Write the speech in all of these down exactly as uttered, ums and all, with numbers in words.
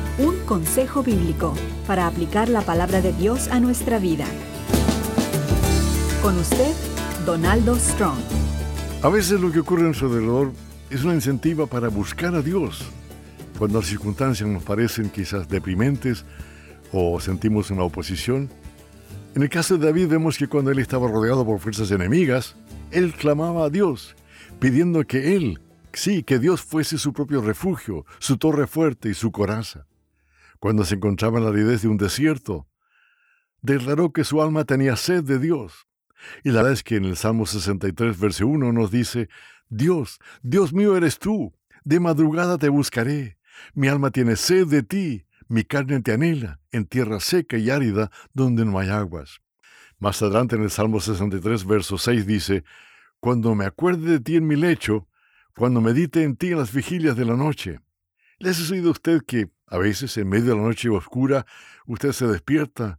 Un consejo bíblico para aplicar la palabra de Dios a nuestra vida. Con usted, Donaldo Strong. A veces lo que ocurre a nuestro alrededor es una incentiva para buscar a Dios. Cuando las circunstancias nos parecen quizás deprimentes o sentimos una oposición. En el caso de David vemos que cuando él estaba rodeado por fuerzas enemigas, él clamaba a Dios, pidiendo que él, sí, que Dios fuese su propio refugio, su torre fuerte y su coraza. Cuando se encontraba en la aridez de un desierto, declaró que su alma tenía sed de Dios. Y la verdad es que en el Salmo sesenta y tres, verso uno, nos dice: Dios, Dios mío eres tú, de madrugada te buscaré. Mi alma tiene sed de ti, mi carne te anhela, en tierra seca y árida donde no hay aguas. Más adelante en el Salmo sesenta y tres, verso seis dice: Cuando me acuerde de ti en mi lecho, cuando medite en ti en las vigilias de la noche. ¿Le ha sucedido a usted que a veces en medio de la noche oscura usted se despierta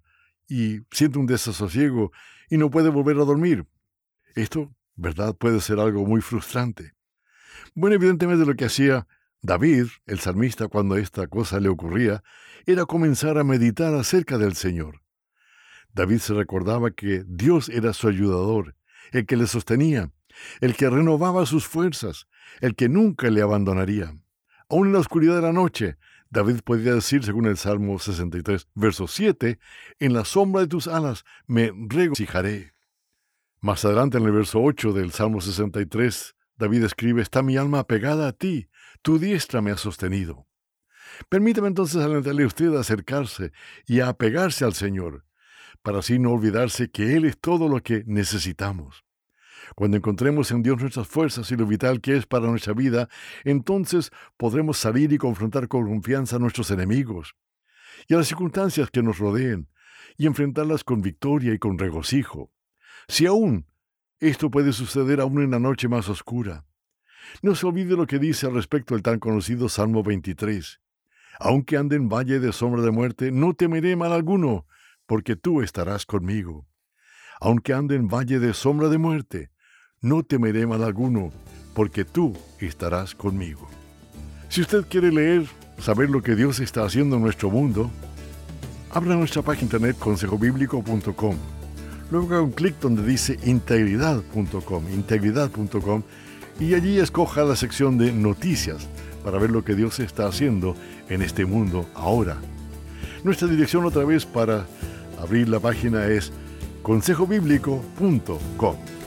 y siente un desasosiego y no puede volver a dormir? Esto, ¿verdad?, puede ser algo muy frustrante. Bueno, evidentemente lo que hacía David, el salmista, cuando esta cosa le ocurría, era comenzar a meditar acerca del Señor. David se recordaba que Dios era su ayudador, el que le sostenía, el que renovaba sus fuerzas, el que nunca le abandonaría. Aún en la oscuridad de la noche, David podía decir, según el Salmo sesenta y tres, verso siete, en la sombra de tus alas me regocijaré. Más adelante, en el verso ocho del Salmo sesenta y tres, David escribe: está mi alma pegada a ti, tu diestra me ha sostenido. Permítame entonces alentarle a usted a acercarse y a apegarse al Señor, para así no olvidarse que Él es todo lo que necesitamos. Cuando encontremos en Dios nuestras fuerzas y lo vital que es para nuestra vida, entonces podremos salir y confrontar con confianza a nuestros enemigos y a las circunstancias que nos rodeen y enfrentarlas con victoria y con regocijo. Si aún esto puede suceder aún en la noche más oscura, no se olvide lo que dice al respecto el tan conocido Salmo veintitrés. Aunque ande en valle de sombra de muerte, no temeré mal alguno, porque tú estarás conmigo. Aunque ande en valle de sombra de muerte, no temeré mal alguno, porque tú estarás conmigo. Si usted quiere leer, saber lo que Dios está haciendo en nuestro mundo, abra nuestra página internet consejo bíblico punto com. Luego haga un clic donde dice integridad punto com, integridad punto com, y allí escoja la sección de noticias para ver lo que Dios está haciendo en este mundo ahora. Nuestra dirección otra vez para abrir la página es consejo bíblico punto com.